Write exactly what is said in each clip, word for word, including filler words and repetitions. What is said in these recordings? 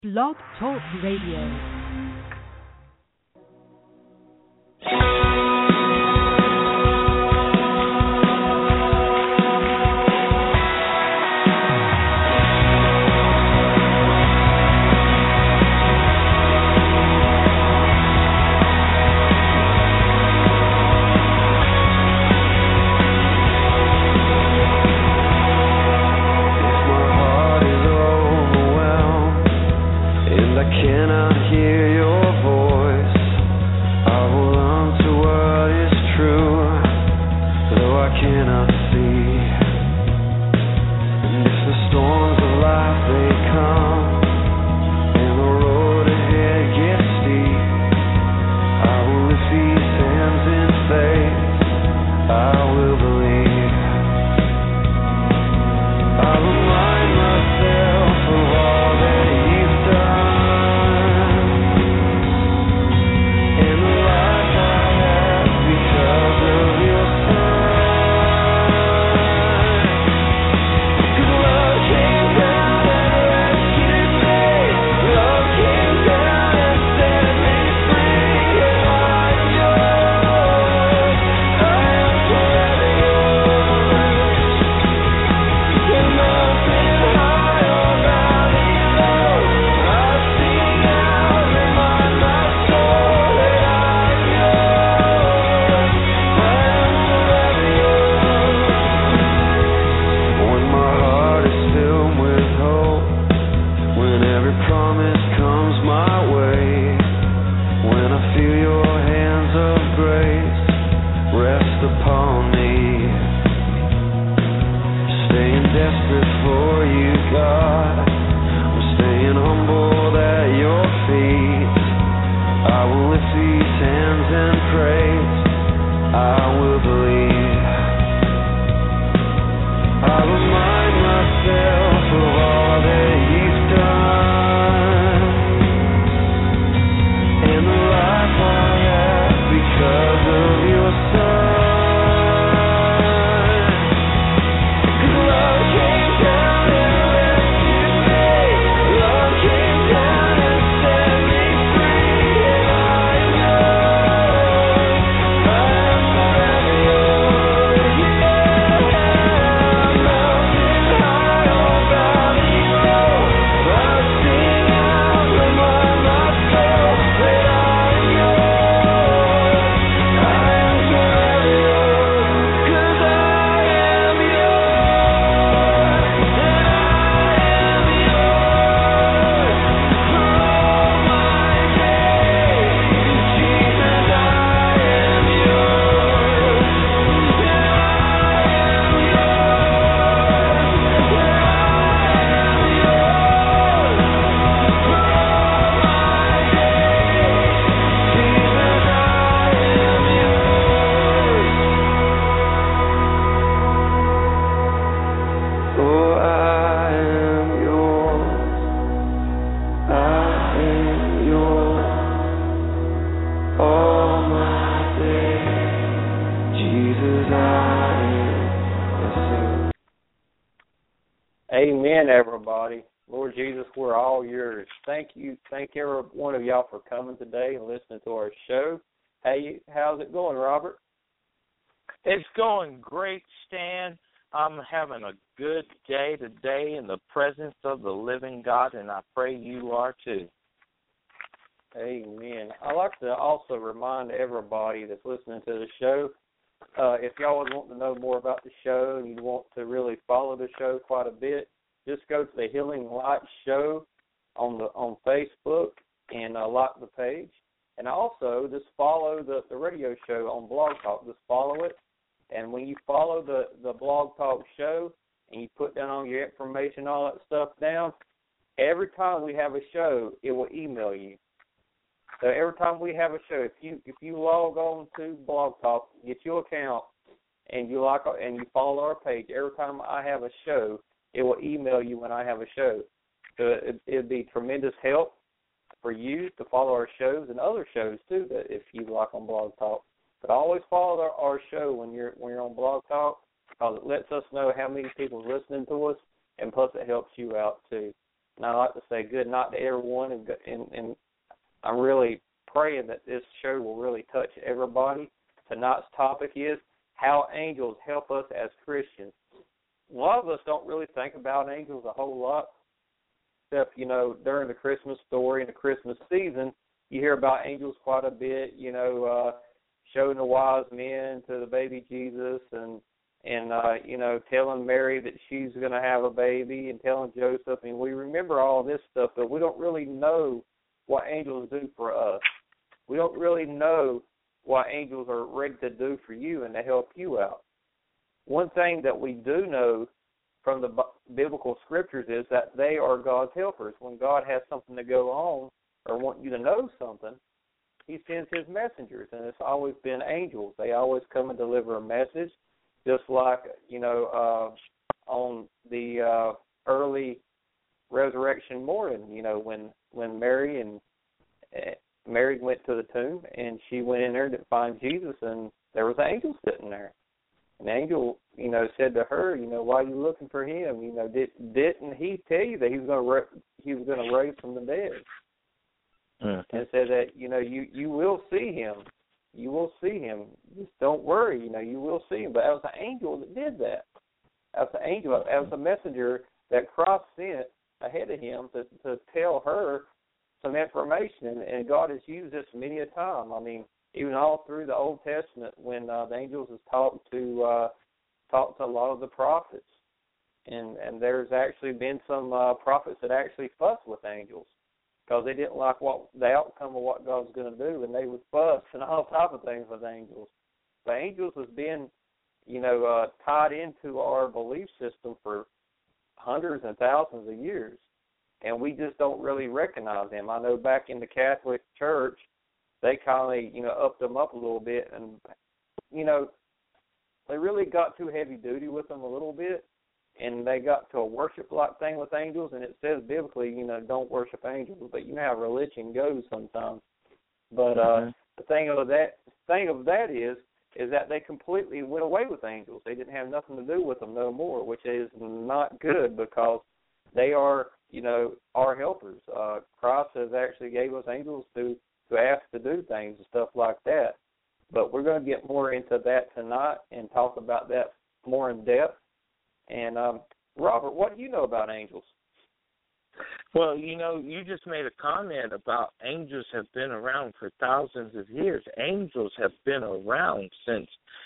Blog Talk Radio. Amen, everybody. Lord Jesus, we're all yours. Thank you. Thank every one of y'all for coming today and listening to our show. Hey, how's it going, Robert? It's going great, Stan. I'm having a good day today in the presence of the living God, and I pray you are too. Amen. I'd like to also remind everybody that's listening to the show, uh, if y'all would want to know more about the show and you want to really follow the show quite a bit, just go to the Healing Light Show on the on Facebook and uh, like the page. And also just follow the, the radio show on Blog Talk. Just follow it. And when you follow the, the Blog Talk show and you put down all your information, all that stuff down, every time we have a show, it will email you. So every time we have a show, if you if you log on to Blog Talk, get your account, and you like and you follow our page, every time I have a show, it will email you when I have a show. So it it'd be tremendous help for you to follow our shows and other shows too, that if you like on Blog Talk. But always follow our, our show when you're when you're on Blog Talk, because it lets us know how many people are listening to us, and plus it helps you out too. And I like to say good night to everyone, and, and, and I'm really praying that this show will really touch everybody. Tonight's topic is how angels help us as Christians. A lot of us don't really think about angels a whole lot, except, you know, during the Christmas story and the Christmas season, you hear about angels quite a bit, you know, uh, showing the wise men to the baby Jesus and, and uh, you know, telling Mary that she's going to have a baby and telling Joseph. I mean, we remember all this stuff, but we don't really know what angels do for us. We don't really know what angels are ready to do for you and to help you out. One thing that we do know from the biblical scriptures is that they are God's helpers. When God has something to go on or want you to know something, he sends his messengers, and it's always been angels. They always come and deliver a message, just like, you know, uh, on the uh, early resurrection morning, you know, when, when Mary and uh, Mary went to the tomb, and she went in there to find Jesus, and there was an angel sitting there. An angel, you know, said to her, you know, why are you looking for him? You know, did, didn't he tell you that he was going to re- he was going to raise from the dead? Mm-hmm. And said that, you know, you, you will see him. You will see him. Just don't worry, you know, you will see him. But it was an angel that did that. That was an angel, that was a messenger that Christ sent ahead of him to, to tell her some information. And, and God has used this many a time. I mean, even all through the Old Testament, when uh, the angels has talked to uh, talked to a lot of the prophets, and and there's actually been some uh, prophets that actually fussed with angels because they didn't like what the outcome of what God was going to do, and they would fuss and all type of things with angels. But angels has been, you know, uh, tied into our belief system for hundreds and thousands of years, and we just don't really recognize them. I know back in the Catholic Church, they kind of, you know, upped them up a little bit, and, you know, they really got too heavy duty with them a little bit, and they got to a worship-like thing with angels, and it says biblically, you know, don't worship angels, but you know how religion goes sometimes. But uh, mm-hmm. the thing of that thing of that is, is that they completely went away with angels. They didn't have nothing to do with them no more, which is not good because they are, you know, our helpers. Uh, Christ has actually gave us angels to to ask to do things and stuff like that. But we're going to get more into that tonight and talk about that more in depth. And, um, Robert, what do you know about angels? Well, you know, you just made a comment about angels have been around for thousands of years. Angels have been around since,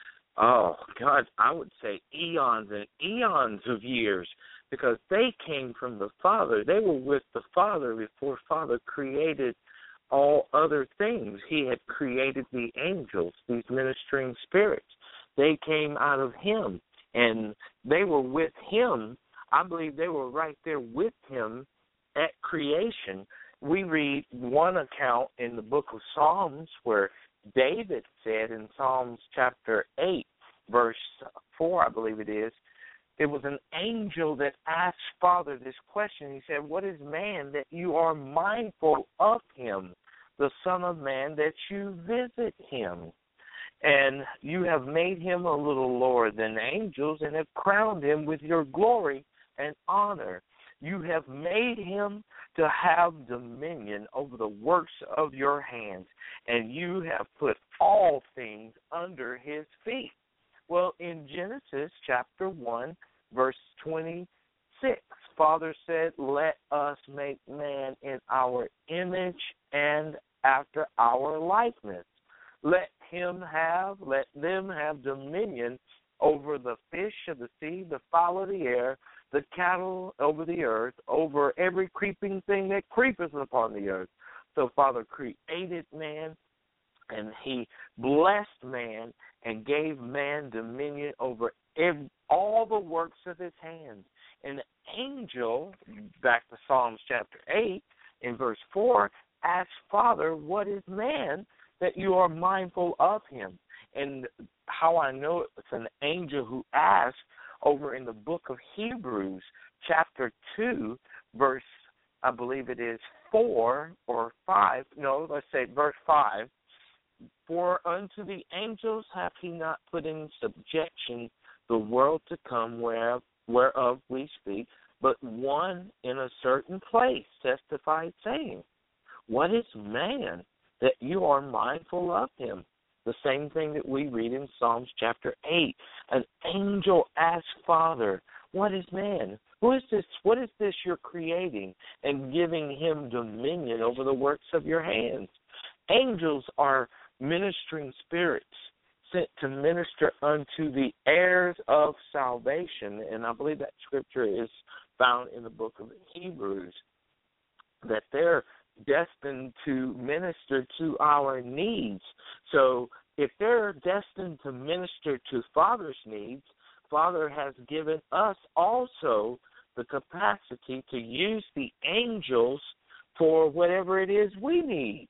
oh, God, I would say eons and eons of years because they came from the Father. They were with the Father before Father created all other things. He had created the angels, these ministering spirits. They came out of him, and they were with him. I believe they were right there with him at creation. We read one account in the book of Psalms where David said in Psalms chapter eight, verse four, I believe it is, it was an angel that asked Father this question. He said, what is man that you are mindful of him, the Son of Man that you visit him? And you have made him a little lower than angels and have crowned him with your glory and honor. You have made him to have dominion over the works of your hands, and you have put all things under his feet. Well, in Genesis chapter one, verse twenty-six, Father said, let us make man in our image and after our likeness. Let him have, let them have dominion over the fish of the sea, the fowl of the air, the cattle over the earth, over every creeping thing that creepeth upon the earth. So Father created man, and he blessed man and gave man dominion over every, all the works of his hands. And the angel, back to Psalms chapter eight, in verse four, asked Father, what is man that you are mindful of him? And how I know it's an angel who asked, over in the book of Hebrews, chapter two, verse, I believe it is four or five, no, let's say verse five, for unto the angels hath he not put in subjection the world to come whereof, whereof we speak, but one in a certain place testified, saying, what is man that you are mindful of him? The same thing that we read in Psalms chapter eight. An angel asked Father, what is man? Who is this? What is this you're creating and giving him dominion over the works of your hands? Angels are ministering spirits sent to minister unto the heirs of salvation. And I believe that scripture is found in the book of Hebrews, that they're destined to minister to our needs. So if they're destined to minister to Father's needs, Father has given us also the capacity to use the angels for whatever it is we need.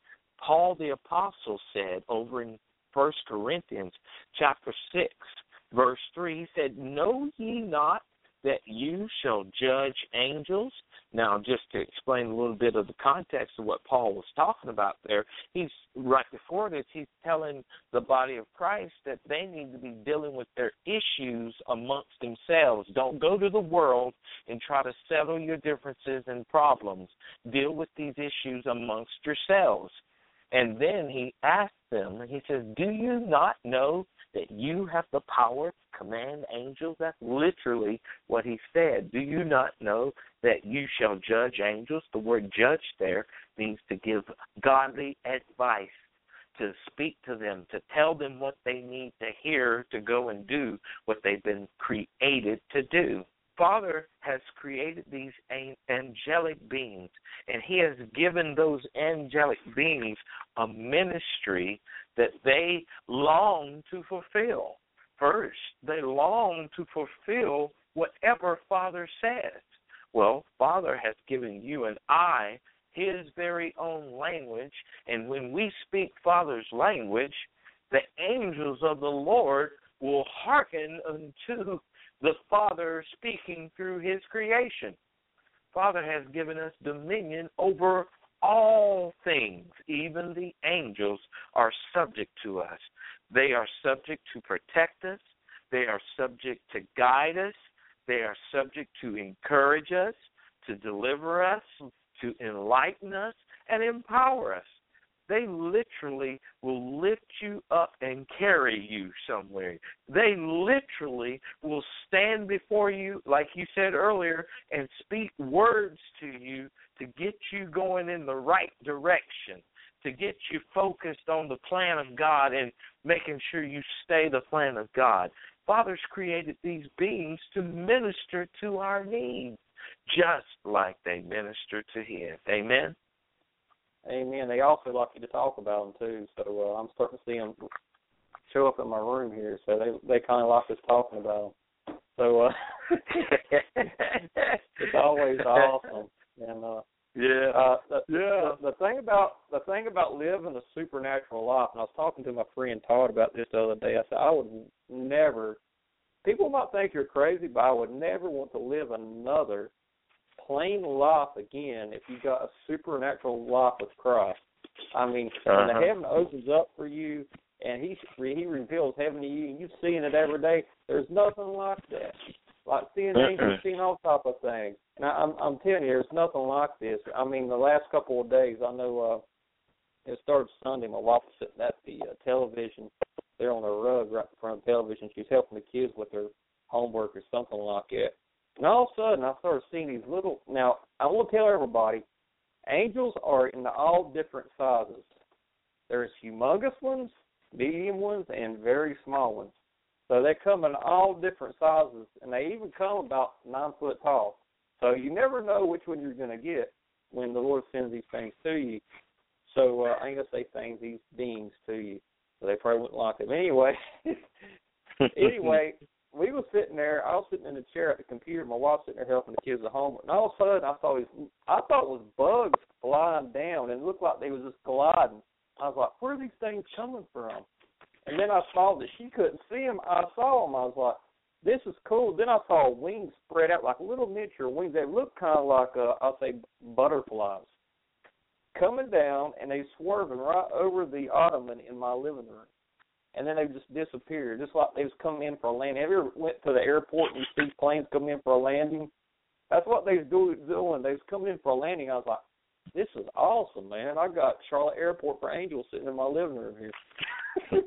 Paul the Apostle said over in First Corinthians chapter six, verse three, he said, know ye not that you shall judge angels? Now, just to explain a little bit of the context of what Paul was talking about there, he's right before this, he's telling the body of Christ that they need to be dealing with their issues amongst themselves. Don't go to the world and try to settle your differences and problems. Deal with these issues amongst yourselves. And then he asked them, he says, do you not know that you have the power to command angels? That's literally what he said. Do you not know that you shall judge angels? The word judge there means to give godly advice, to speak to them, to tell them what they need to hear to go and do what they've been created to do. Father has created these angelic beings, and he has given those angelic beings a ministry that they long to fulfill. First, they long to fulfill whatever Father says. Well, Father has given you and I his very own language, and when we speak Father's language, the angels of the Lord will hearken unto the Father speaking through his creation. Father has given us dominion over all things. Even the angels are subject to us. They are subject to protect us. They are subject to guide us. They are subject to encourage us, to deliver us, to enlighten us, and empower us. They literally will lift you up and carry you somewhere. They literally will stand before you, like you said earlier, and speak words to you to get you going in the right direction, to get you focused on the plan of God and making sure you stay the plan of God. Father's created these beings to minister to our needs, just like they minister to his. Amen? Amen. They also like you to talk about them, too. So uh, I'm starting to see them show up in my room here. So they they kind of like us talking about them. So uh, it's always awesome. And uh, yeah, uh, the, yeah. The, the thing about the thing about living a supernatural life, and I was talking to my friend Todd about this the other day. I said I would never. People might think you're crazy, but I would never want to live another plain life again if you got a supernatural life with Christ. I mean, uh-huh. when the heaven opens up for you and he he reveals heaven to you and you're seeing it every day, there's nothing like that. Like seeing angels, seeing all type of things. And I, I'm I'm telling you, there's nothing like this. I mean, the last couple of days, I know uh, it started Sunday. My wife was sitting at the uh, television. They're on a rug right in front of the television. She's helping the kids with their homework or something like that. And all of a sudden, I started seeing these little, now, I want to tell everybody, angels are in all different sizes. There's humongous ones, medium ones, and very small ones. So they come in all different sizes, and they even come about nine foot tall. So you never know which one you're going to get when the Lord sends these things to you. So uh, I ain't going to say things, these beings to you. So they probably wouldn't like them. Anyway, anyway, we were sitting there. I was sitting in the chair at the computer. My wife sitting there helping the kids at home. And all of a sudden, I saw these, I thought it was bugs flying down, and it looked like they was just gliding. I was like, where are these things coming from? And then I saw that she couldn't see them. I saw them. I was like, this is cool. Then I saw wings spread out like little miniature wings. They looked kind of like, uh, I'll say, butterflies coming down, and they swerving right over the ottoman in my living room. And then they just disappeared, just like they was coming in for a landing. Have you ever went to the airport and you see planes coming in for a landing? that's what they was do, doing. They was coming in for a landing. I was like, this is awesome, man. I got Charlotte Airport for Angels sitting in my living room here.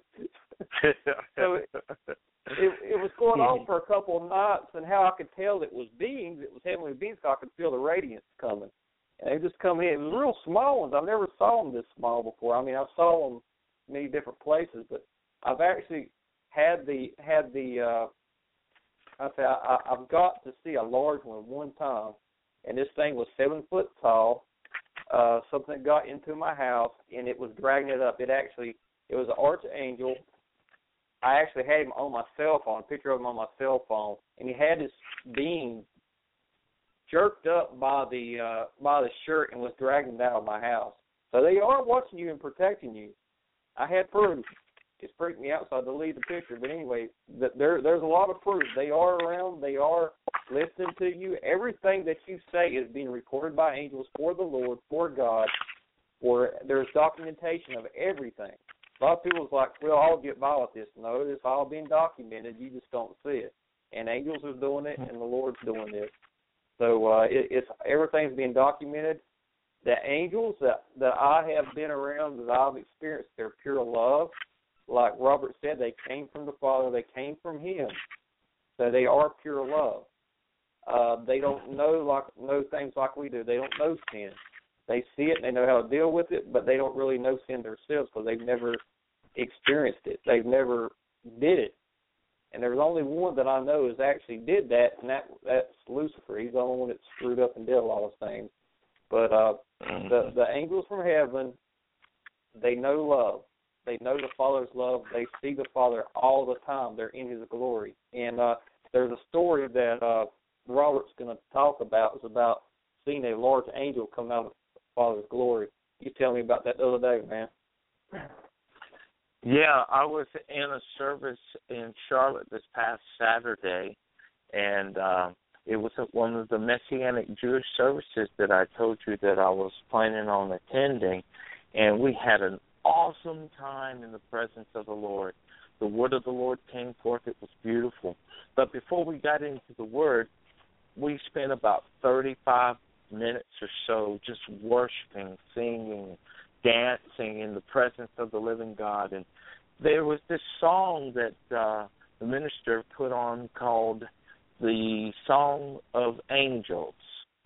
So it, it, it was going on for a couple of nights, and how I could tell it was beings, it was heavenly beings, so I could feel the radiance coming. And they just come in. It was real small ones. I've never saw them this small before. I mean, I saw them many different places, but I've actually had the had the uh, I say I, I've got to see a large one one time, and this thing was seven foot tall. Uh, something got into my house, and it was dragging it up. It actually it was an archangel. I actually had him on my cell phone, a picture of him on my cell phone, and he had his being jerked up by the uh, by the shirt and was dragging it out of my house. So they are watching you and protecting you. I had proof. It freaked me out, so I deleted the picture. But anyway, the, there there's a lot of proof. They are around. They are listening to you. Everything that you say is being recorded by angels for the Lord, for God. For there's documentation of everything. A lot of people's like, well, I'll get by with this. No, it's all being documented. You just don't see it. And angels are doing it, and the Lord's doing it. So uh, it, it's everything's being documented. The angels that, that I have been around, that I've experienced, they're pure love. Like Robert said, they came from the Father. They came from Him. So they are pure love. Uh, they don't know like know things like we do. They don't know sin. They see it and they know how to deal with it, but they don't really know sin themselves because they've never experienced it. They've never did it. And there's only one that I know has actually did that, and that that's Lucifer. He's the only one that screwed up and did a lot of things. But uh, the the angels from heaven, they know love. They know the Father's love. They see the Father all the time. They're in His glory. And uh, there's a story that uh, Robert's going to talk about. It's about seeing a large angel come out of the Father's glory. You tell me about that the other day, man. Yeah, I was in a service in Charlotte this past Saturday, and uh, it was one of the Messianic Jewish services that I told you that I was planning on attending, and we had an awesome time in the presence of the Lord. The word of the Lord came forth. It was beautiful. But before we got into the word, we spent about thirty-five minutes or so just worshiping, singing, dancing in the presence of the living God. And there was this song that uh, the minister put on called the Song of Angels.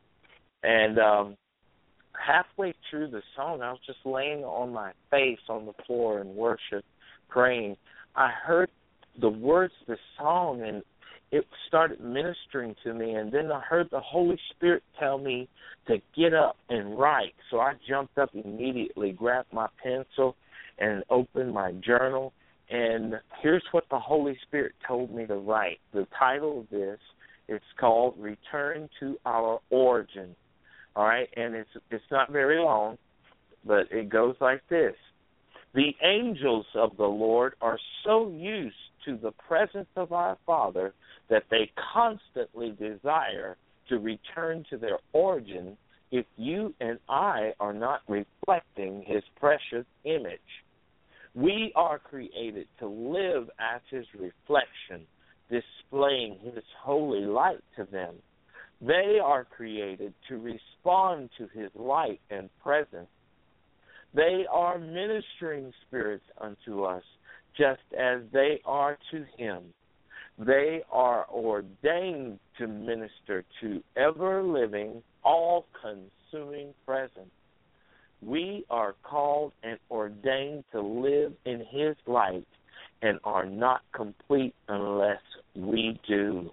And um, halfway through the song, I was just laying on my face on the floor in worship, praying. I heard the words of the song, and it started ministering to me. And then I heard the Holy Spirit tell me to get up and write. So I jumped up immediately, grabbed my pencil, and opened my journal. And here's what the Holy Spirit told me to write. The title of this is called Return to Our Origin. All right, and it's it's not very long, but it goes like this. The angels of the Lord are so used to the presence of our Father that they constantly desire to return to their origin if you and I are not reflecting His precious image. We are created to live as His reflection, displaying His holy light to them. They are created to respond to His light and presence. They are ministering spirits unto us, just as they are to Him. They are ordained to minister to ever-living, all-consuming presence. We are called and ordained to live in His light and are not complete unless we do.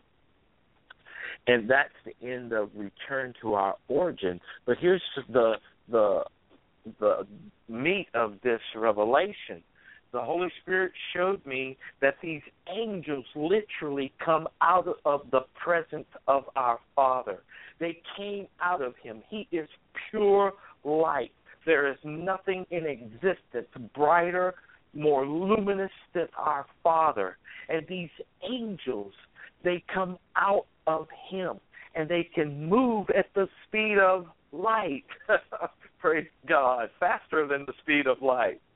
And that's the end of Return to Our Origin. But here's the the the meat of this revelation. The Holy Spirit showed me that these angels literally come out of the presence of our Father. They came out of Him. He is pure light. There is nothing in existence brighter, more luminous than our Father. And these angels, they come out of Him, and they can move at the speed of light. Praise God, faster than the speed of light.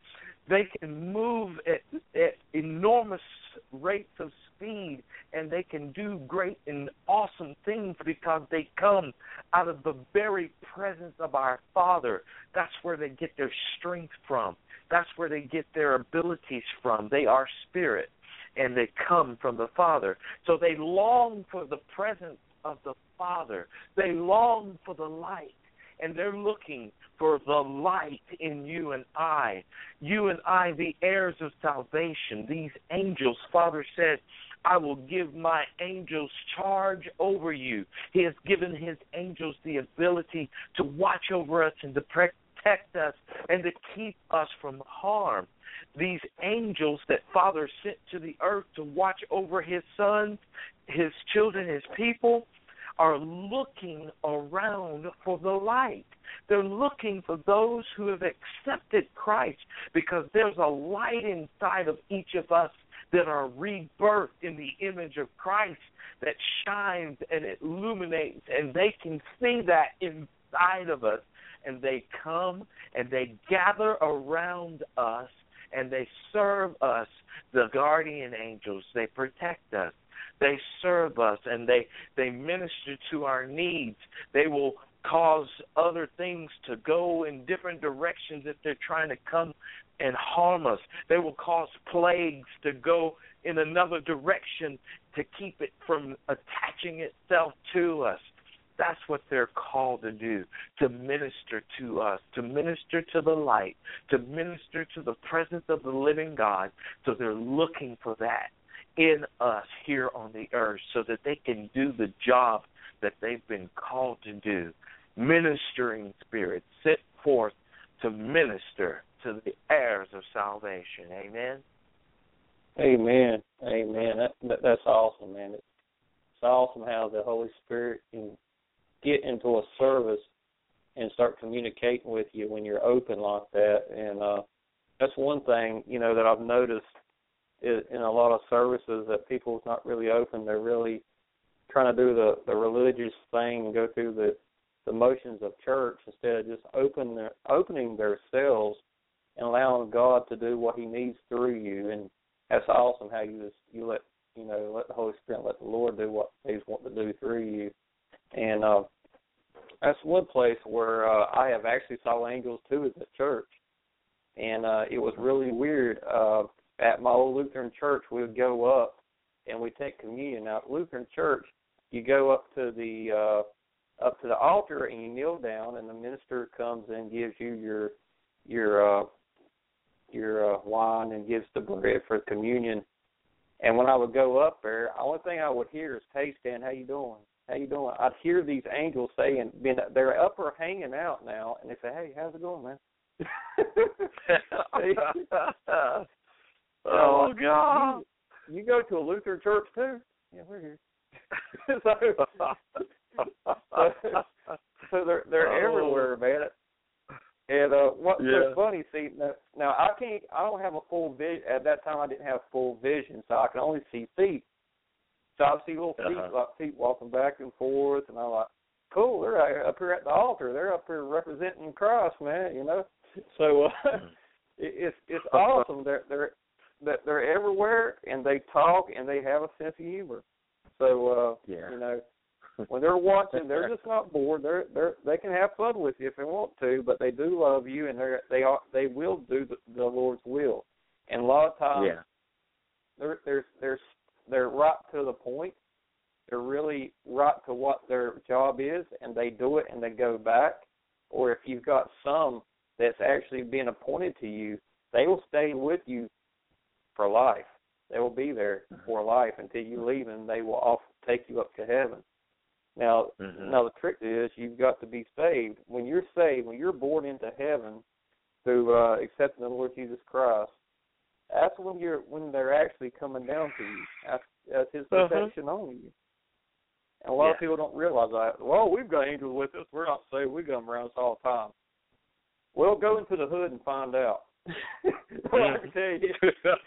They can move at, at enormous rates of speed, and they can do great and awesome things because they come out of the very presence of our Father. That's where they get their strength from. That's where they get their abilities from. They are spirit, and they come from the Father. So they long for the presence of the Father. They long for the light, and they're looking for the light in you and I. You and I, the heirs of salvation, these angels. Father said, I will give my angels charge over you. He has given his angels the ability to watch over us and to protect us and to keep us from harm. These angels that Father sent to the earth to watch over his sons, his children, his people, are looking around for the light. They're looking for those who have accepted Christ, because there's a light inside of each of us that are rebirthed in the image of Christ that shines and it illuminates, and they can see that inside of us, and they come and they gather around us and they serve us, the guardian angels. They protect us. They serve us, and they, they minister to our needs. They will cause other things to go in different directions if they're trying to come and harm us. They will cause plagues to go in another direction to keep it from attaching itself to us. That's what they're called to do, to minister to us, to minister to the light, to minister to the presence of the living God. So they're looking for that in us here on the earth so that they can do the job that they've been called to do. Ministering spirits sent forth to minister to the heirs of salvation. Amen? Amen. Amen. That, that, that's awesome, man. It's, it's awesome how the Holy Spirit can get into a service and start communicating with you when you're open like that. And uh, that's one thing, you know, that I've noticed is in a lot of services that people's not really open. They're really trying to do the, the religious thing and go through the, the motions of church instead of just open their, opening themselves and allowing God to do what he needs through you. And that's awesome how you just, you let, you know, let the Holy Spirit, let the Lord do what he's wanting to do through you. And uh, that's one place where uh, I have actually saw angels too at the church. And uh, it was really weird. Uh, at my old Lutheran church, we would go up and we take communion. Now, at Lutheran church, you go up to the uh, up to the altar and you kneel down, and the minister comes and gives you your your uh, your uh, wine and gives the bread for communion. And when I would go up there, the only thing I would hear is, "Hey, Stan, how you doing? How you doing?" I'd hear these angels saying, they're up or hanging out now, and they say, "Hey, how's it going, man?" Oh, God. You, you go to a Lutheran church, too? Yeah, we're here. so, so, so they're, they're oh. everywhere, man. And uh, what's yeah. so funny, see, now, now I can't, I don't have a full vision. At that time, I didn't have full vision, so I can only see feet. So I see little feet, uh-huh. like feet walking back and forth, and I'm like, cool, they're up here at the altar. They're up here representing Christ, man, you know. So uh, it, it's it's awesome. They're they're they're everywhere, and they talk, and they have a sense of humor. So uh, yeah. you know, when they're watching, they're just not bored. They're they they can have fun with you if they want to, but they do love you, and they they are they will do the, the Lord's will. And a lot of times, yeah. they're they're they're they're right to the point. They're really right to what their job is, and they do it, and they go back. Or if you've got some that's actually been appointed to you, they will stay with you for life. They will be there for life until you leave, and they will off take you up to heaven. Now, mm-hmm. now the trick is you've got to be saved. When you're saved, when you're born into heaven through uh, accepting the Lord Jesus Christ, that's when you're when they're actually coming down to you. That's, that's His protection uh-huh. on you. And a lot yeah. of people don't realize that. Well, we've got angels with us. We're not saved. We got them around us all the time. Well, go into the hood and find out. Well, I can tell you.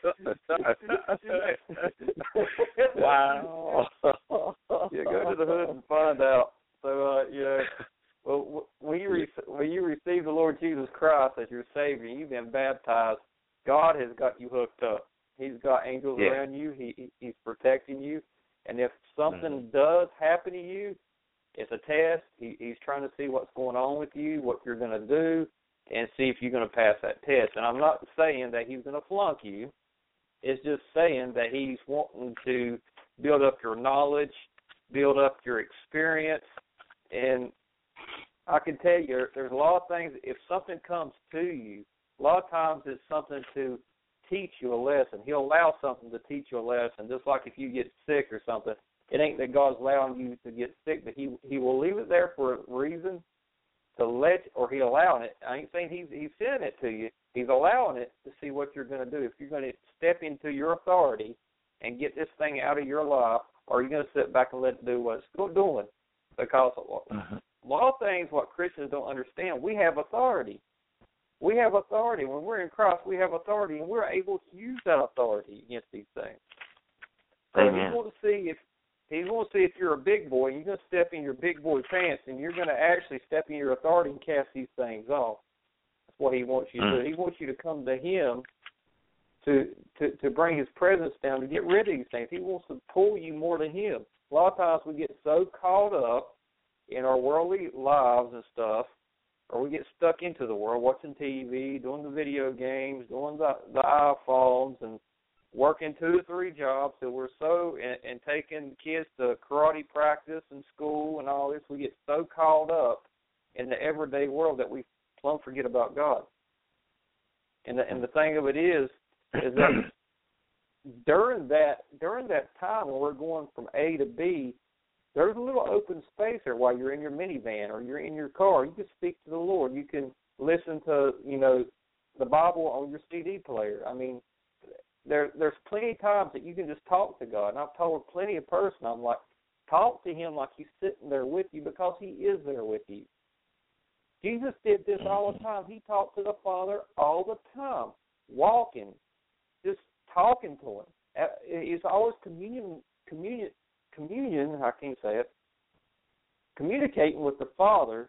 Wow. Yeah, go to the hood and find out. So, uh, you know, well, when you, re- when you receive the Lord Jesus Christ as your Savior, you've been baptized God has got you hooked up. He's got angels yeah. around you. He, he He's protecting you. And if something mm-hmm. does happen to you, it's a test. He, he's trying to see what's going on with you, what you're going to do, and see if you're going to pass that test. And I'm not saying that he's going to flunk you. It's just saying that he's wanting to build up your knowledge, build up your experience. And I can tell you, there's a lot of things, if something comes to you, a lot of times it's something to teach you a lesson. He'll allow something to teach you a lesson, just like if you get sick or something. It ain't that God's allowing you to get sick, but he he will leave it there for a reason to let, or he's allowing it. I ain't saying he's, he's sending it to you. He's allowing it to see what you're going to do. If you're going to step into your authority and get this thing out of your life, or are you going to sit back and let it do what it's still doing? Because uh-huh. a lot of things what Christians don't understand, we have authority. We have authority. When we're in Christ, we have authority, and we're able to use that authority against these things. So Amen. he's going to see if he's going to see if you're a big boy, and you're going to step in your big boy pants, and you're going to actually step in your authority and cast these things off. That's what he wants you to mm. do. He wants you to come to him to, to to bring his presence down, to get rid of these things. He wants to pull you more to him. A lot of times we get so caught up in our worldly lives and stuff, or we get stuck into the world, watching T V, doing the video games, doing the, the iPhones, and working two or three jobs till we're so, and, and taking kids to karate practice and school and all this, we get so caught up in the everyday world that we plumb forget about God. And the, and the thing of it is, is that during that during that time when we're going from A to B, there's a little open space there while you're in your minivan or you're in your car. You can speak to the Lord. You can listen to, you know, the Bible on your C D player. I mean, there there's plenty of times that you can just talk to God. And I've told plenty of persons, I'm like, talk to him like he's sitting there with you because he is there with you. Jesus did this all the time. He talked to the Father all the time, walking, just talking to him. It's always communion, communion, communion, I can't say it, communicating with the Father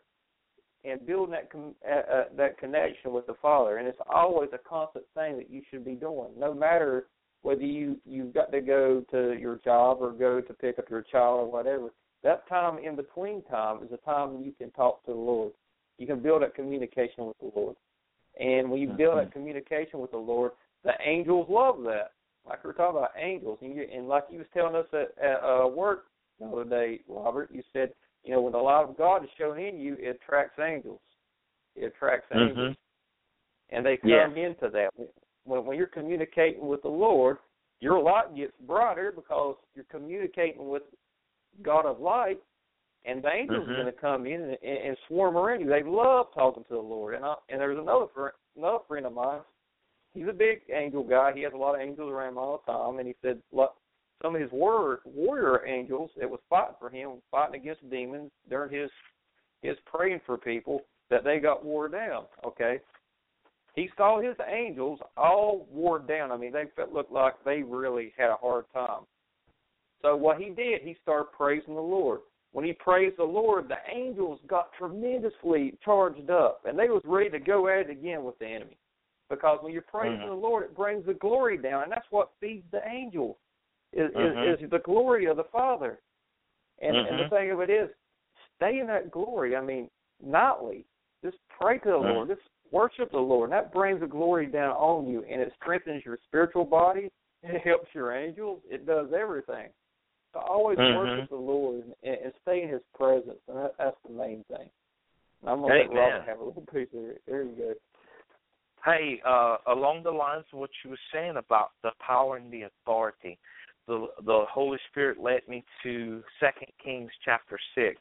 and building that com- uh, uh, that connection with the Father. And it's always a constant thing that you should be doing, no matter whether you, you've got to go to your job or go to pick up your child or whatever. That time in between time is a time when you can talk to the Lord. You can build that communication with the Lord. And when you build that communication with the Lord, the angels love that. Like we were talking about angels. And, you, and like you was telling us at, at uh, work the other day, Robert, you said, you know, when the light of God is shown in you, it attracts angels. It attracts angels. Mm-hmm. And they come yeah. into that. When, when you're communicating with the Lord, your light gets brighter because you're communicating with God of light, and the angels mm-hmm. are going to come in and, and, and swarm around you. They love talking to the Lord. And I, and there's another friend, another friend of mine. He's a big angel guy. He has a lot of angels around him all the time. And he said some of his war, warrior angels that was fighting for him, fighting against demons during his his praying for people, that they got wore down, okay? He saw his angels all wore down. I mean, they felt, looked like they really had a hard time. So what he did, he started praising the Lord. When he praised the Lord, the angels got tremendously charged up, and they was ready to go at it again with the enemy. Because when you're praising mm-hmm. the Lord, it brings the glory down, and that's what feeds the angels, is, mm-hmm. is, is the glory of the Father. And, mm-hmm. and the thing of it is, stay in that glory. I mean, nightly, just pray to the mm-hmm. Lord, just worship the Lord, and that brings the glory down on you, and it strengthens your spiritual body, it helps your angels, it does everything. So always mm-hmm. worship the Lord and, and stay in his presence, and that, that's the main thing. And I'm going to let Robert have a little piece of it. There you go. Hey, uh, along the lines of what you were saying about the power and the authority, the the Holy Spirit led me to Second Kings chapter six.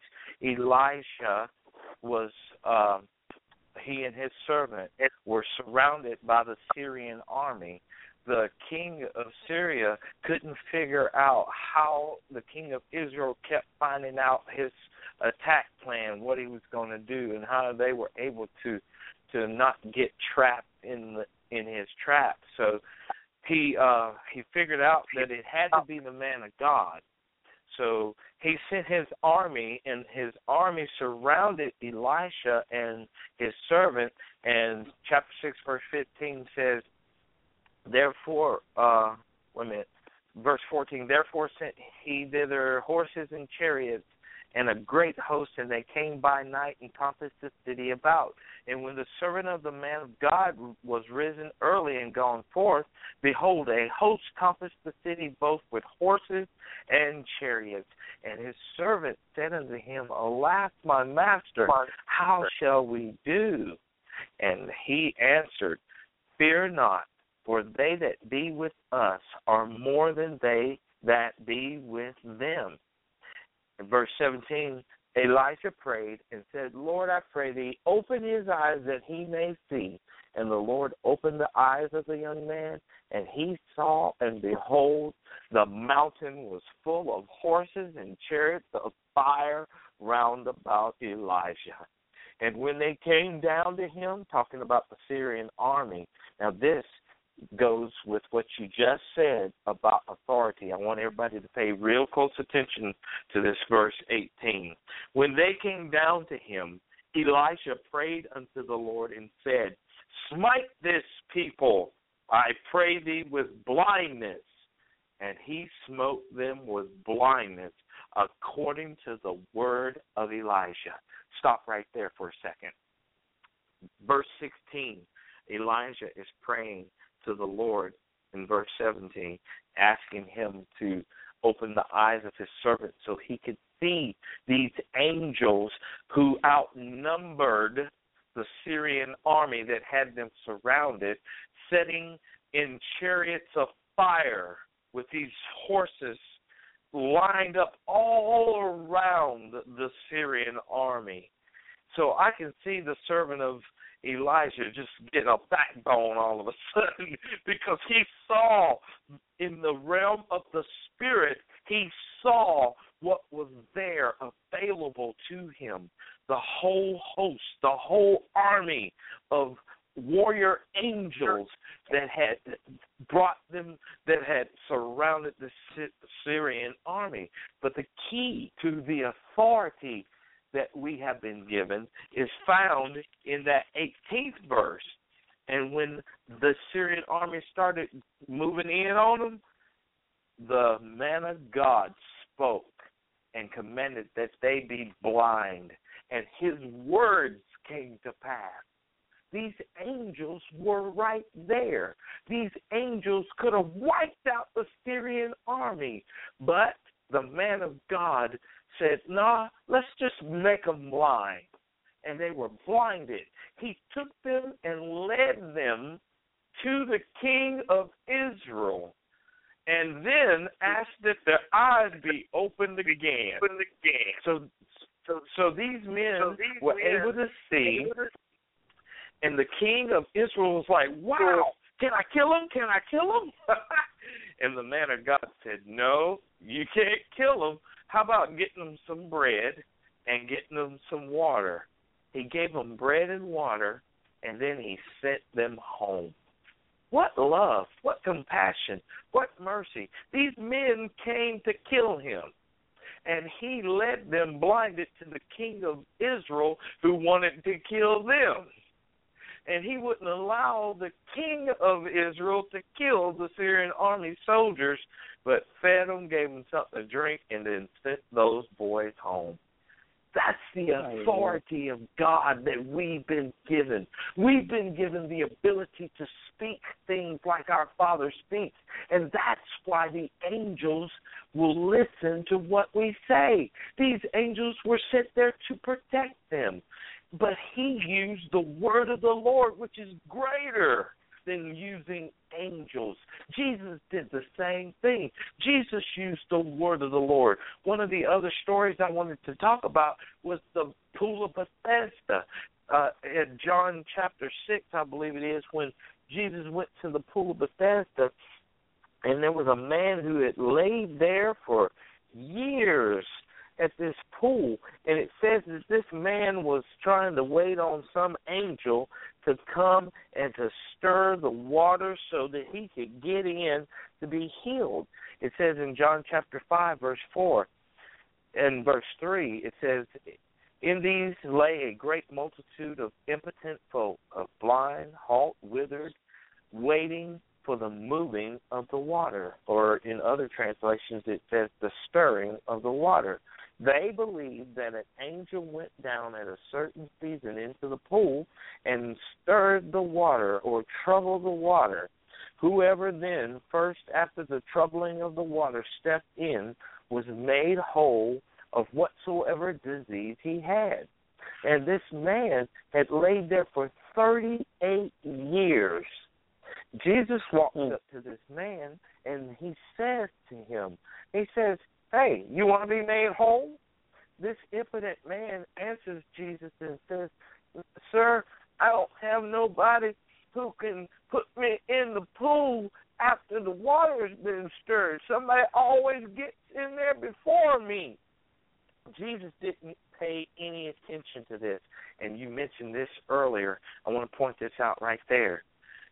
Elisha was, um, he and his servant were surrounded by the Syrian army. The king of Syria couldn't figure out how the king of Israel kept finding out his attack plan, what he was going to do, and how they were able to to not get trapped in the, in his trap. So he uh, he figured out that it had to be the man of God. So he sent his army, and his army surrounded Elisha and his servant. And chapter six, verse fifteen says, therefore, uh, wait a minute, verse fourteen, therefore sent he thither horses and chariots and a great host, and they came by night and compassed the city about. And when the servant of the man of God was risen early and gone forth, behold, a host compassed the city both with horses and chariots. And his servant said unto him, Alas, my master, how shall we do? And he answered, Fear not, for they that be with us are more than they that be with them. In verse seventeen, Elisha prayed and said, Lord, I pray thee, open his eyes that he may see. And the Lord opened the eyes of the young man, and he saw, and behold, the mountain was full of horses and chariots of fire round about Elijah. And when they came down to him, talking about the Syrian army, now this goes with what you just said about authority. I want everybody to pay real close attention to this verse eighteen. When they came down to him, Elisha prayed unto the Lord and said, Smite this people, I pray thee, with blindness. And he smote them with blindness according to the word of Elijah. Stop right there for a second. Verse sixteen, Elijah is praying to the Lord in verse seventeen, asking him to open the eyes of his servant so he could see these angels who outnumbered the Syrian army that had them surrounded, sitting in chariots of fire with these horses lined up all around the Syrian army. So I can see the servant of Elijah just getting a backbone all of a sudden because he saw in the realm of the Spirit, he saw what was there available to him. The whole host, the whole army of warrior angels that had brought them, that had surrounded the Syrian army. But the key to the authority that we have been given is found in that eighteenth verse. And when the Syrian army started moving in on them, the man of God spoke and commanded that they be blind, and his words came to pass. These angels were right there. These angels could have wiped out the Syrian army, but the man of God said, nah, let's just make them blind. And they were blinded. He took them and led them to the king of Israel, and then asked that their eyes be opened again. So, so, so these men so these were men able to see, and the king of Israel was like, wow, can I kill him? Can I kill him? And the man of God said, no, you can't kill him. How about getting them some bread and getting them some water? He gave them bread and water, and then he sent them home. What love, what compassion, what mercy. These men came to kill him, and he led them blinded to the king of Israel who wanted to kill them. And he wouldn't allow the king of Israel to kill the Syrian army soldiers, but fed them, gave them something to drink, and then sent those boys home. That's the authority of God that we've been given. We've been given the ability to speak things like our Father speaks, and that's why the angels will listen to what we say. These angels were sent there to protect them, but he used the word of the Lord, which is greater than using angels. Jesus did the same thing. Jesus used the word of the Lord. One of the other stories I wanted to talk about was the Pool of Bethesda. Uh, in John chapter six, I believe it is, when Jesus went to the Pool of Bethesda, and there was a man who had laid there for years at this pool, and it says that this man was trying to wait on some angel to come and to stir the water so that he could get in to be healed. It says in John chapter five, verse four, and verse three, it says, in these lay a great multitude of impotent folk, of blind, halt, withered, waiting for the moving of the water, or in other translations it says the stirring of the water. They believed that an angel went down at a certain season into the pool and stirred the water or troubled the water. Whoever then, first after the troubling of the water, stepped in was made whole of whatsoever disease he had. And this man had laid there for thirty-eight years. Jesus walks up to this man, and he says to him, he says, hey, you want to be made whole? This impotent man answers Jesus and says, sir, I don't have nobody who can put me in the pool after the water has been stirred. Somebody always gets in there before me. Jesus didn't pay any attention to this. And you mentioned this earlier. I want to point this out right there.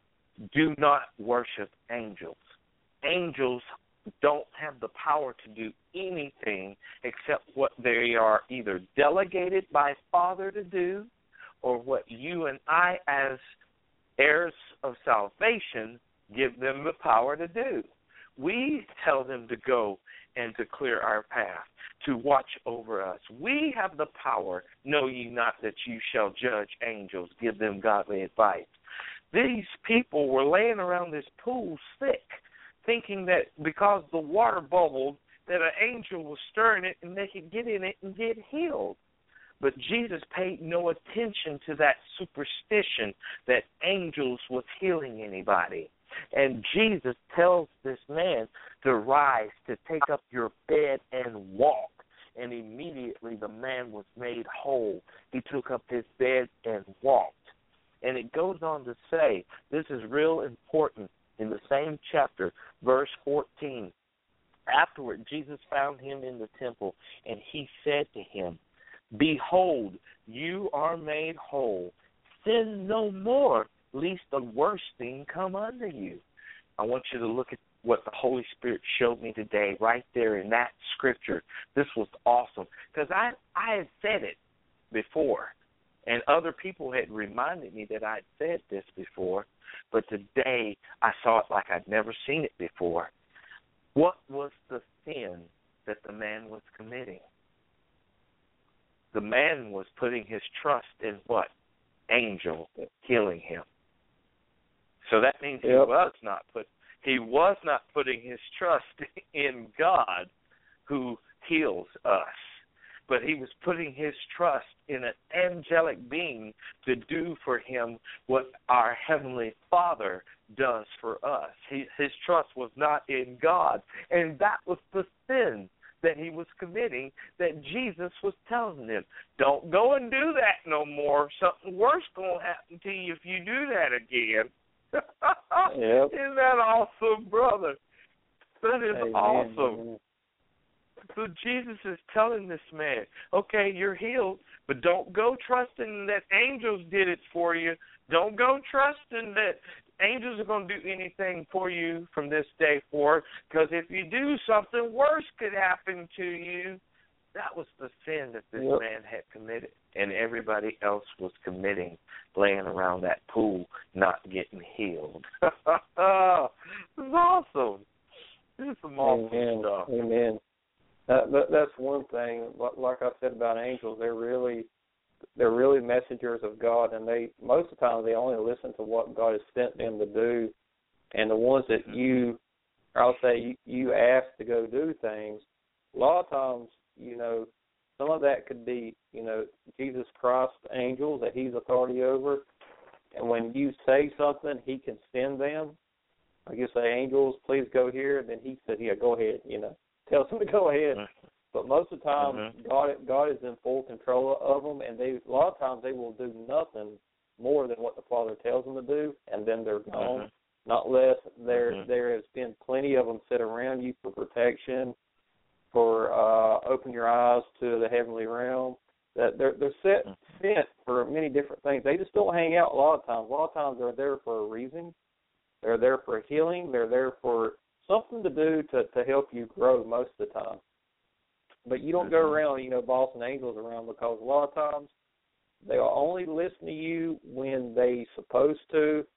Do not worship angels. Angels don't have the power to do anything except what they are either delegated by Father to do, or what you and I as heirs of salvation give them the power to do. We tell them to go and to clear our path, to watch over us. We have the power. Know ye not that you shall judge angels, give them godly advice. These people were laying around this pool sick, thinking that because the water bubbled, that an angel was stirring it and they could get in it and get healed. But Jesus paid no attention to that superstition that angels was healing anybody. And Jesus tells this man to rise, to take up your bed and walk. And immediately the man was made whole. He took up his bed and walked. And it goes on to say, this is real important, in the same chapter, verse fourteen. Afterward, Jesus found him in the temple, and he said to him, behold, you are made whole. Sin no more, lest a worse thing come unto you. I want you to look at what the Holy Spirit showed me today right there in that scripture. This was awesome, because I, I had said it before, and other people had reminded me that I'd said this before, but today I saw it like I'd never seen it before. What was the sin that the man was committing? The man was putting his trust in what? Angel healing him. So that means yep. he was not put he was not putting his trust in God who heals us, but he was putting his trust in an angelic being to do for him what our Heavenly Father does for us. He, his trust was not in God, and that was the sin that he was committing, that Jesus was telling him, don't go and do that no more. Something worse going to happen to you if you do that again. Yep. Isn't that awesome, brother? That is Amen. Awesome. So Jesus is telling this man, okay, you're healed, but don't go trusting that angels did it for you. Don't go trusting that angels are going to do anything for you from this day forward, because if you do, something worse could happen to you. That was the sin that this yep. man had committed, and everybody else was committing, laying around that pool, not getting healed. This is awesome. This is some awesome Amen. stuff. Amen. That, that, that's one thing. Like I said about angels, they're really they're really messengers of God, and they most of the time they only listen to what God has sent them to do. And the ones that you, I'll say you, you ask to go do things, a lot of times, you know, some of that could be, you know, Jesus Christ angels that he's authority over. And when you say something, he can send them. Like you say, angels, please go here. And then he said, yeah, go ahead, you know. Tell them to go ahead. But most of the time, mm-hmm. God God is in full control of them. And they a lot of times they will do nothing more than what the Father tells them to do. And then they're gone. Mm-hmm. Not less. There, mm-hmm. there has been plenty of them set around you for protection, for uh, open your eyes to the heavenly realm. That they're they're set sent for many different things. They just don't hang out a lot of times. A lot of times they're there for a reason. They're there for healing. They're there for something to do to, to help you grow most of the time. But you don't go around, you know, bossing angels around, because a lot of times they'll only listen to you when they supposed to,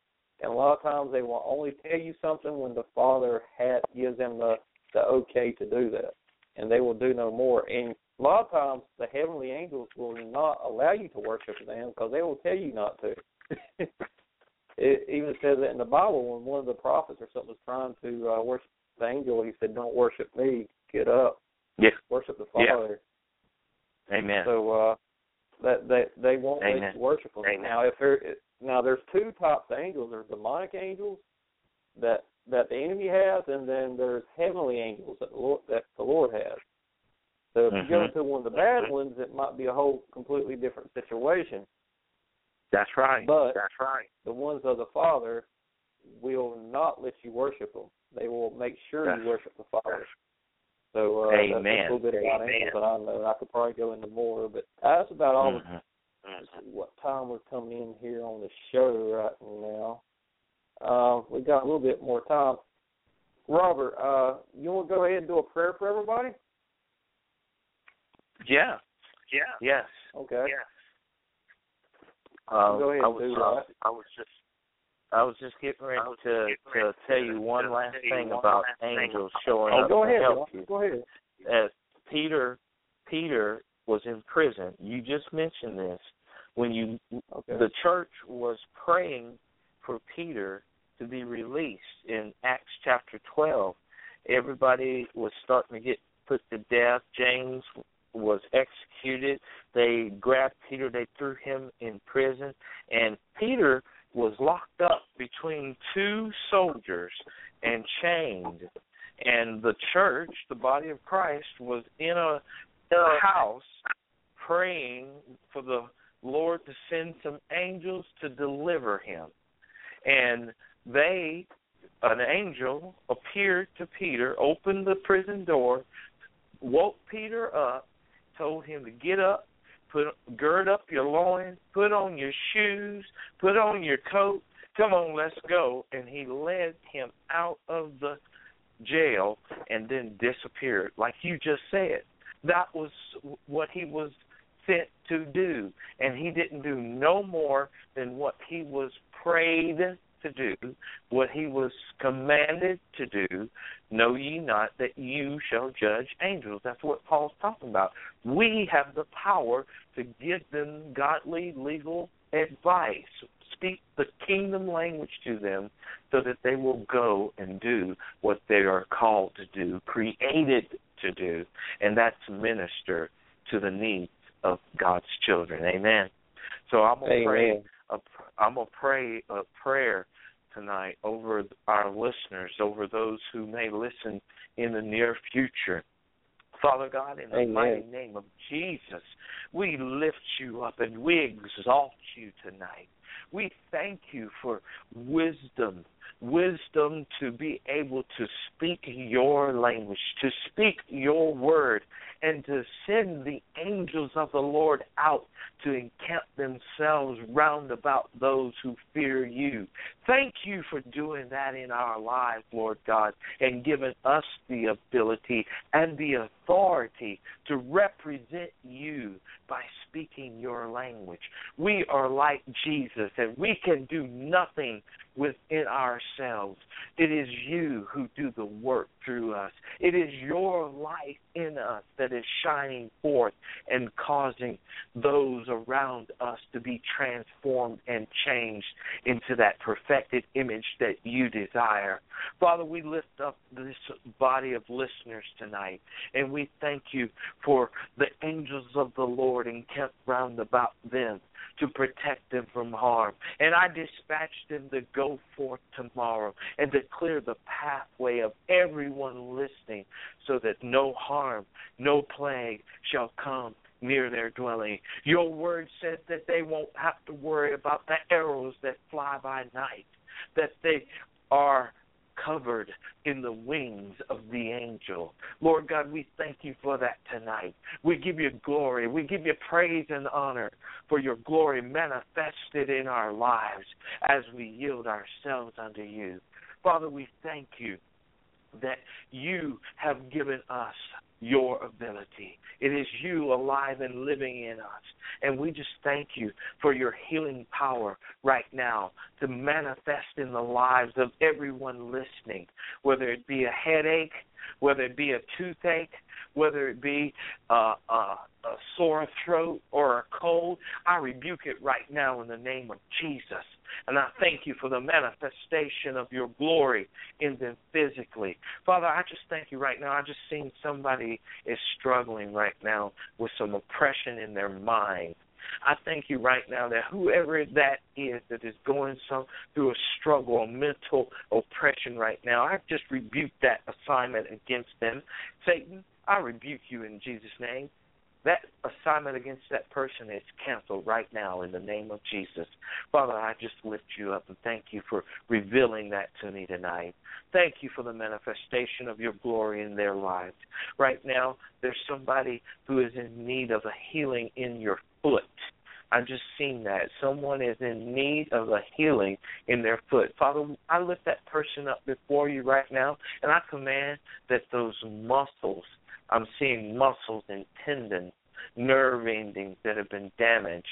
And a lot of times they will only tell you something when the Father had, gives them the, the okay to do that. And they will do no more. And a lot of times the heavenly angels will not allow you to worship them because they will tell you not to. It even says that in the Bible when one of the prophets or something was trying to uh, worship the angel, he said, don't worship me, get up. Yeah. Worship the Father. Yeah. Amen. So uh, that they, they won't Amen. let you worship them. Amen. Now, if there, now, there's two types of angels. There's demonic angels that that the enemy has, and then there's heavenly angels that the Lord, that the Lord has. So if mm-hmm. you go to one of the bad ones, it might be a whole completely different situation. That's right. But That's right. the ones of the Father will not let you worship them. They will make sure that's, you worship the Father. So uh, Amen. that's a little bit about Amen. angels that I know. I could probably go into more, but that's about all. Mm-hmm. Let's see what time we're coming in here on the show right now. Uh, we got a little bit more time. Robert, uh, you want to go ahead and do a prayer for everybody? Yeah. Yeah. Yes. Okay. Yes. Um, go ahead I and was, do uh, that. I was just, I was just getting ready to to tell you one last thing about angels showing oh, up go to ahead. help you. Go ahead. As Peter, Peter was in prison. You just mentioned this when you okay. the church was praying for Peter to be released in Acts chapter twelve. Everybody was starting to get put to death. James was executed. They grabbed Peter. They threw him in prison. And Peter was locked up between two soldiers and chained. And the church, the body of Christ, was in a, in a house praying for the Lord to send some angels to deliver him. And they, an angel, appeared to Peter, opened the prison door, woke Peter up, told him to get up, put gird up your loins, put on your shoes, put on your coat, come on, let's go. And he led him out of the jail and then disappeared, like you just said. That was what he was sent to do, and he didn't do no more than what he was prayed to do, what he was commanded to do. Know ye not that you shall judge angels? That's what Paul's talking about. We have the power to give them godly, legal advice, speak the kingdom language to them so that they will go and do what they are called to do, created to do, and that's minister to the needs of God's children. Amen. So I'm going to pray a, I'm going to pray a prayer tonight over our listeners, over those who may listen in the near future. Father God, in the Amen. mighty name of Jesus, we lift you up and we exalt you tonight. We thank you for wisdom, wisdom to be able to speak your language, to speak your word, and to send the angels of the Lord out to encamp themselves round about those who fear you. Thank you for doing that in our lives, Lord God, and giving us the ability and the authority to represent you by speaking your language. We are like Jesus, and we can do nothing within ourselves. It is you who do the work through us. It is your light in us that is shining forth and causing those around us to be transformed and changed into that perfected image that you desire. Father, we lift up this body of listeners tonight, and we thank you for the angels of the Lord encamped round about them to protect them from harm. And I dispatch them to go forth tomorrow and to clear the pathway of everyone listening so that no harm, no plague shall come near their dwelling. Your word says that they won't have to worry about the arrows that fly by night, that they are covered in the wings of the angel. Lord God, we thank you for that tonight. We give you glory. We give you praise and honor for your glory manifested in our lives as we yield ourselves unto you. Father, we thank you that you have given us your ability. It is you alive and living in us. And we just thank you for your healing power right now to manifest in the lives of everyone listening, whether it be a headache, whether it be a toothache, whether it be uh, a, a sore throat or a cold. I rebuke it right now in the name of Jesus. And I thank you for the manifestation of your glory in them physically. Father, I just thank you right now. I just seen somebody is struggling right now with some oppression in their mind. I thank you right now that whoever that is that is going some through a struggle, a mental oppression right now, I just rebuke that assignment against them. Satan, I rebuke you in Jesus' name. That assignment against that person is canceled right now in the name of Jesus. Father, I just lift you up and thank you for revealing that to me tonight. Thank you for the manifestation of your glory in their lives. Right now, there's somebody who is in need of a healing in your foot. I just seen that. Someone is in need of a healing in their foot. Father, I lift that person up before you right now, and I command that those muscles, I'm seeing muscles and tendons, nerve endings that have been damaged.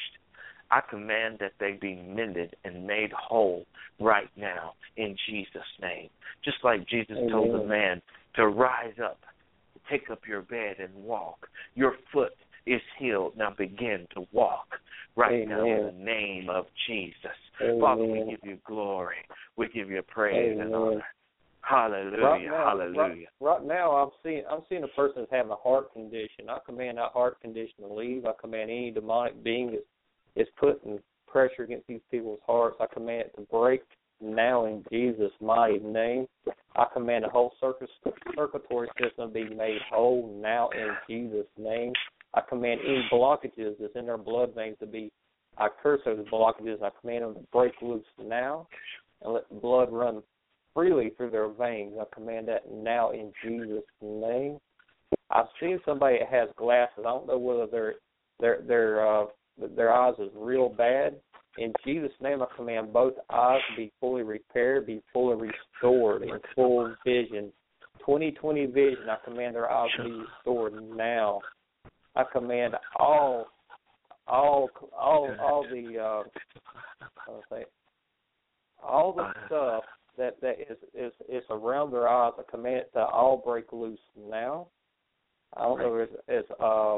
I command that they be mended and made whole right now in Jesus' name. Just like Jesus Amen. Told the man to rise up, take up your bed and walk. Your foot is healed. Now begin to walk right Amen. Now in the name of Jesus. Amen. Father, we give you glory. We give you praise Amen. And honor. Hallelujah, right now, hallelujah. Right, right now, I'm seeing I'm seeing a person that's having a heart condition. I command that heart condition to leave. I command any demonic being that is putting pressure against these people's hearts, I command it to break now in Jesus' mighty name. I command the whole circuit, circulatory system to be made whole now in Jesus' name. I command any blockages that's in their blood veins to be, I curse those blockages. I command them to break loose now and let the blood run freely through their veins. I command that now in Jesus' name. I've seen somebody that has glasses. I don't know whether their their their uh, their eyes is real bad. In Jesus' name, I command both eyes to be fully repaired, be fully restored in full vision, twenty twenty vision. I command their eyes to be restored now. I command all all all all the uh, I'll say all the stuff that that is, is is around their eyes. I command it to all break loose now. I don't know if it's, it's uh,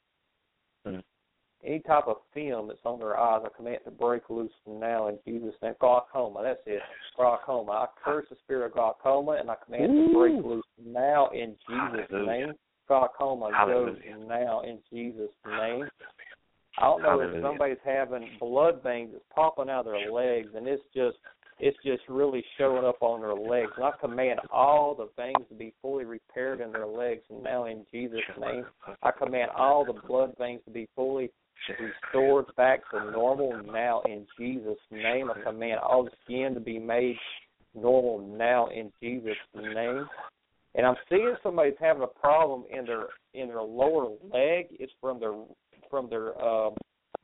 mm. any type of film that's on their eyes. I command it to break loose now in Jesus' name. Glaucoma, that's it. Glaucoma. I curse the spirit of glaucoma and I command Ooh. It to break loose now in Jesus' Hallelujah. Name. Glaucoma goes now in Jesus' name. I don't know Hallelujah. If somebody's having blood veins that's popping out of their legs and it's just It's just really showing up on their legs. And I command all the veins to be fully repaired in their legs now in Jesus' name. I command all the blood veins to be fully restored back to normal now in Jesus' name. I command all the skin to be made normal now in Jesus' name. And I'm seeing somebody's having a problem in their in their lower leg. It's from their from their um,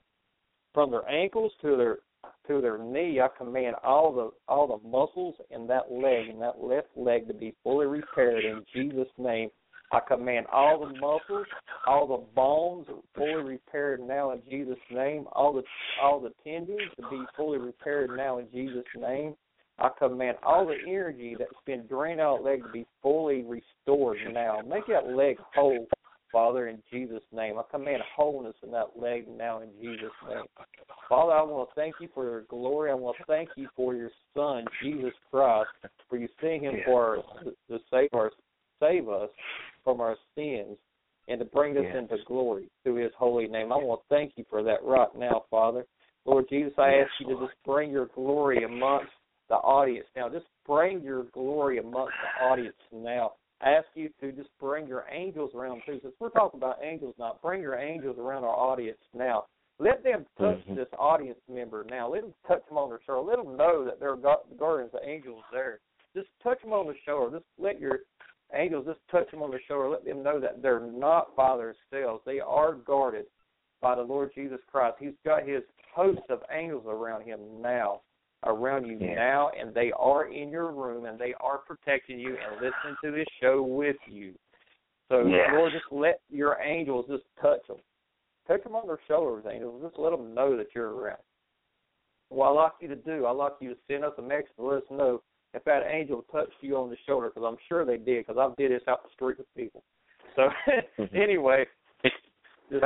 from their ankles to their to their knee. I command all the all the muscles in that leg and that left leg to be fully repaired in Jesus' name. I command all the muscles, all the bones fully repaired now in Jesus' name. All the all the tendons to be fully repaired now in Jesus' name. I command all the energy that's been drained out of the leg to be fully restored now. Make that leg whole, Father, in Jesus' name. I command wholeness in that leg now in Jesus' name. Father, I want to thank you for your glory. I want to thank you for your Son, Jesus Christ, for you sending him for our, to save, our, save us from our sins and to bring us yes. into glory through his holy name. I want to thank you for that right now, Father. Lord Jesus, I yes, ask you to just bring your glory amongst the audience now. Just bring your glory amongst the audience now. I ask you to just bring your angels around too. Since we're talking about angels now, bring your angels around our audience now. Let them touch mm-hmm. this audience member now. Let them touch them on their shoulder. Let them know that there are guardians, the angels there. Just touch them on the shoulder. Just let your angels just touch them on the shoulder. Let them know that they're not by themselves. They are guarded by the Lord Jesus Christ. He's got his host of angels around him now. around you yeah. now, and they are in your room, and they are protecting you and listening to this show with you. So, yes. Lord, just let your angels just touch them. Touch them on their shoulders, angels. Just let them know that you're around. What I'd like you to do, I'd like you to send us a message to let us know if that angel touched you on the shoulder, because I'm sure they did, because I've did this out the street with people. So, anyway, just,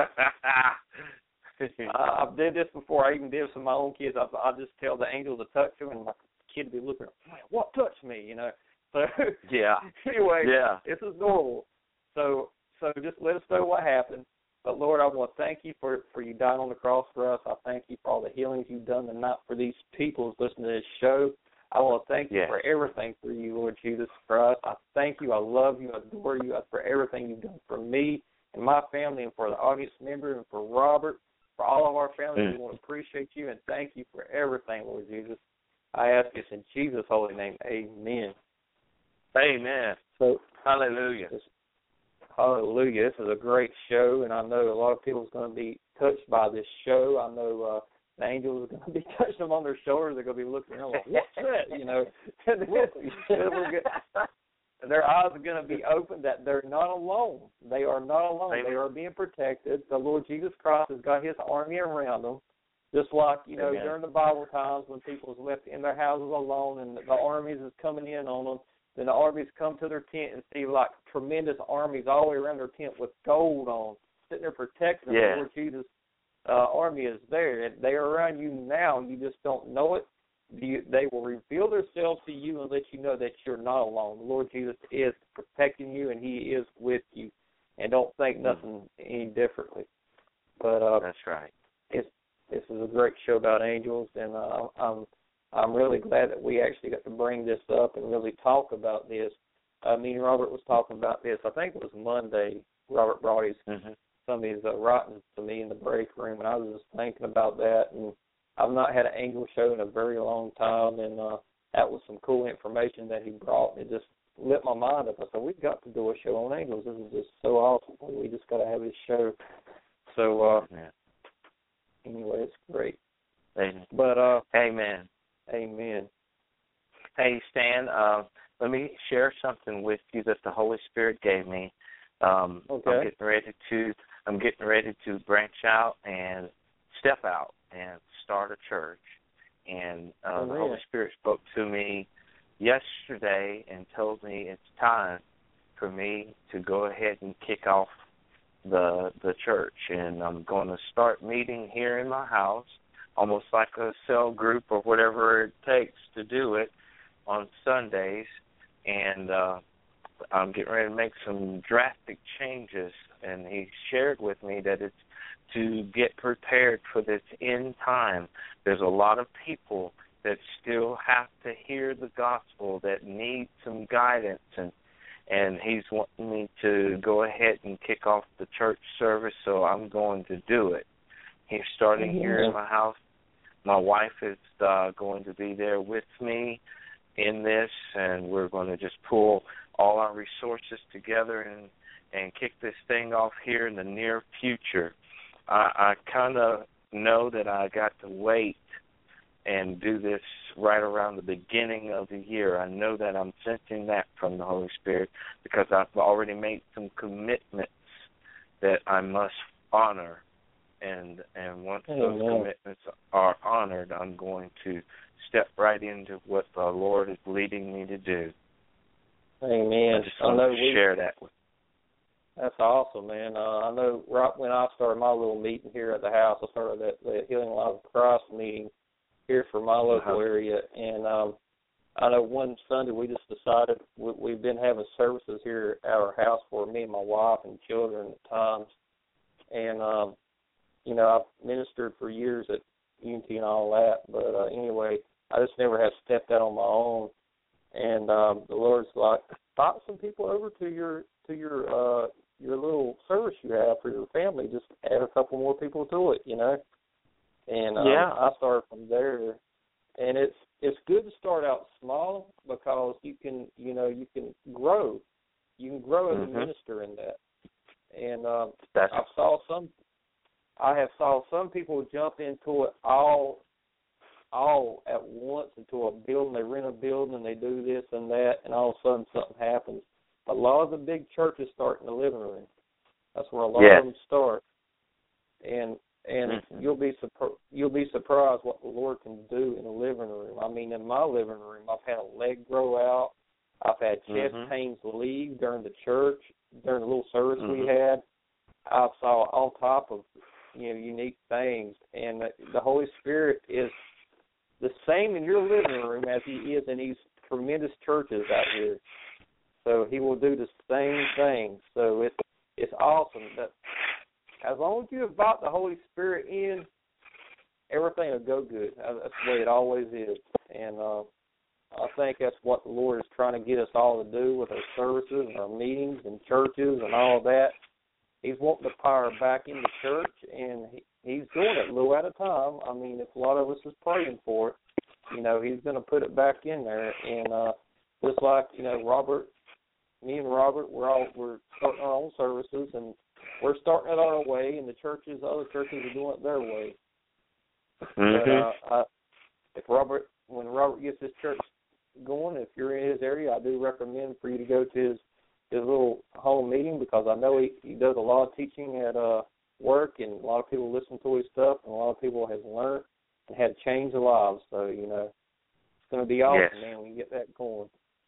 I, I've did this before. I even did it with my own kids. I, I just tell the angel to touch them, and my kid would be looking, what touched me, you know? So, yeah. anyway, yeah. this is normal. So, so just let us know what happened. But, Lord, I want to thank you for, for you dying on the cross for us. I thank you for all the healings you've done tonight for these people who's listening to this show. I want to thank you yes. for everything for you, Lord Jesus, for us. I thank you. I love you. I adore you for everything you've done for me and my family and for the audience member and for Robert, for all of our families. Mm. We want to appreciate you and thank you for everything, Lord Jesus. I ask this in Jesus' holy name. Amen. Amen. So, hallelujah. This, hallelujah. This is a great show, and I know a lot of people are going to be touched by this show. I know uh, the angels are going to be touching them on their shoulders. They're going to be looking around like, what's that? You know, their eyes are going to be open that they're not alone. They are not alone. Amen. They are being protected. The Lord Jesus Christ has got his army around them. Just like, you know, Amen. During the Bible times when people was left in their houses alone and the armies is coming in on them, then the armies come to their tent and see like tremendous armies all the way around their tent with gold on, sitting there protecting them. Yeah. The Lord Jesus' uh, army is there. And they are around you now. You just don't know it. You, they will reveal themselves to you and let you know that you're not alone. The Lord Jesus is protecting you, and he is with you. And don't think nothing any differently. But uh, that's right. It's, this is a great show about angels, and uh, I'm I'm really glad that we actually got to bring this up and really talk about this. Uh, me and Robert was talking about this. I think it was Monday. Robert brought his mm-hmm. some of his uh, writings to me in the break room, and I was just thinking about that. And I've not had an angel show in a very long time, and uh, that was some cool information that he brought. It just lit my mind up. I said, we've got to do a show on angels. This is just so awesome. We just got to have this show. So, uh, yeah. Anyway, it's great. Amen. But, uh, Amen. Amen. Hey, Stan, uh, let me share something with you that the Holy Spirit gave me. Um, okay. I'm getting ready to I'm getting ready to branch out and step out and start a church. And uh, oh, the Holy Spirit spoke to me yesterday and told me it's time for me to go ahead and kick off the the church. And I'm going to start meeting here in my house, almost like a cell group or whatever it takes to do it on Sundays. And uh, I'm getting ready to make some drastic changes. And he shared with me that it's to get prepared for this end time. There's a lot of people that still have to hear the gospel, that need some guidance, and and he's wanting me to go ahead and kick off the church service, so I'm going to do it. He's starting mm-hmm. here in my house. My wife is uh, going to be there with me in this, and we're going to just pull all our resources together and, and kick this thing off here in the near future. I, I kind of know that I got to wait and do this right around the beginning of the year. I know that I'm sensing that from the Holy Spirit because I've already made some commitments that I must honor. And and once Amen. those commitments are honored, I'm going to step right into what the Lord is leading me to do. Amen. I just want I know to we, share that with you. That's awesome, man. Uh, I know right when I started my little meeting here at the house, I started that the Healing Life of Christ meeting here for my local uh-huh. area, and um, I know one Sunday we just decided we, we've been having services here at our house for me and my wife and children at times, and um, you know I've ministered for years at Unity and all that, but uh, anyway, I just never have stepped out on my own, and um, the Lord's like, invite some people over to your to your uh, your little service you have for your family. Just add a couple more people to it, you know. And um, yeah. I started from there, and it's it's good to start out small because you can you know you can grow, you can grow as mm-hmm. a minister in that. And um, That's I saw some, I have saw some people jump into it all, all at once into a building. They rent a building and they do this and that, and all of a sudden something happens. a lot of the big churches start in the living room. That's where a lot yes. of them start. And and mm-hmm. you'll be surprised. You'll be surprised what the Lord can do in the living room. I mean, in my living room, I've had a leg grow out. I've had chest mm-hmm. pains leave during the church, during the little service mm-hmm. we had. I saw all type of, you know, unique things. And the, the Holy Spirit is the same in your living room as He is in these tremendous churches out here. So He will do the same thing. So it's it's awesome that as long as you invite the Holy Spirit in, everything will go good. That's the way it always is. And uh, I think that's what the Lord is trying to get us all to do with our services and our meetings and churches and all of that. He's wanting the power back in the church, and he, He's doing it a little at a time. I mean, if a lot of us is praying for it, you know, He's going to put it back in there. And uh, just like, you know, Robert, me and Robert, we're all we're starting our own services, and we're starting it our way, and the churches, the other churches are doing it their way. Mm-hmm. But uh, I, if Robert, when Robert gets his church going, if you're in his area, I do recommend for you to go to his his little home meeting, because I know he, he does a lot of teaching at uh, work, and a lot of people listen to his stuff, and a lot of people have learned and had changed their lives. So, you know, it's going to be awesome, yes. man, when you get that going.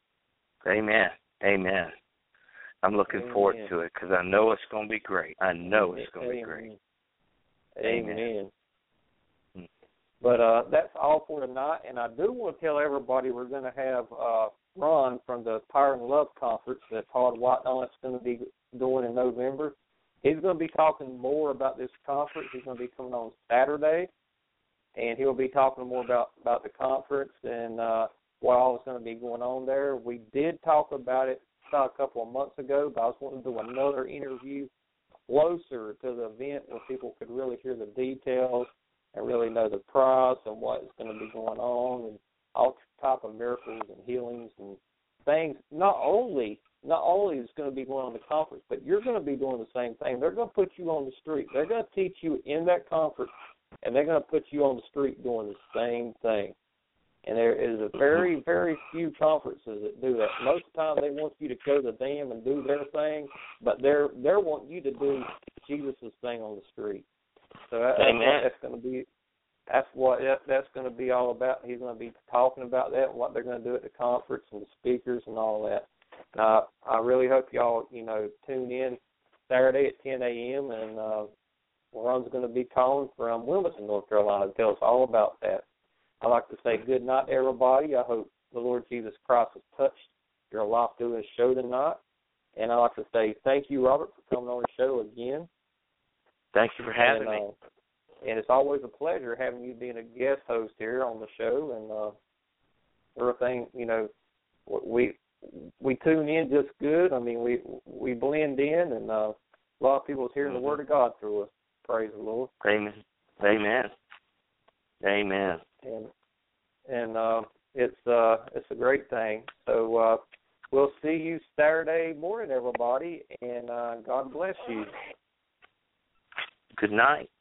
Amen. Amen. I'm looking Amen. forward to it, because I know it's going to be great. I know it's going to be great. Amen. Amen. Amen. But uh, that's all for tonight, and I do want to tell everybody we're going to have uh, Ron from the Power and Love Conference that Todd White is going to be doing in November. He's going to be talking more about this conference. He's going to be coming on Saturday, and he'll be talking more about, about the conference and uh, what all is going to be going on there. We did talk about it a couple of months ago, but I was wanting to do another interview closer to the event where people could really hear the details and really know the price and what is going to be going on and all type of miracles and healings and things. Not only not only is going to be going on the conference, but you're going to be doing the same thing. They're going to put you on the street. They're going to teach you in that conference, and they're going to put you on the street doing the same thing. And there is a very, very few conferences that do that. Most of the time they want you to go to them and do their thing, but they're they're wanting you to do Jesus' thing on the street. So that, Amen. that's going to be that's what that, that's going to be all about. He's going to be talking about that and what they're going to do at the conference and the speakers and all that. And I I really hope y'all you know tune in Saturday at ten a.m. and uh, Ron's going to be calling from Wilmington, North Carolina, to tell us all about that. I'd like to say good night to everybody. I hope the Lord Jesus Christ has touched your life doing this show tonight. And I'd like to say thank you, Robert, for coming on the show again. Thank you for having and, me. Uh, and it's always a pleasure having you being a guest host here on the show. And uh, everything, you know, we we tune in just good. I mean, we we blend in, and uh, a lot of people is hearing mm-hmm. the Word of God through us. Praise the Lord. Amen. Amen. Amen. And and uh, it's uh, it's a great thing. So uh, we'll see you Saturday morning, everybody, and uh, God bless you. Good night.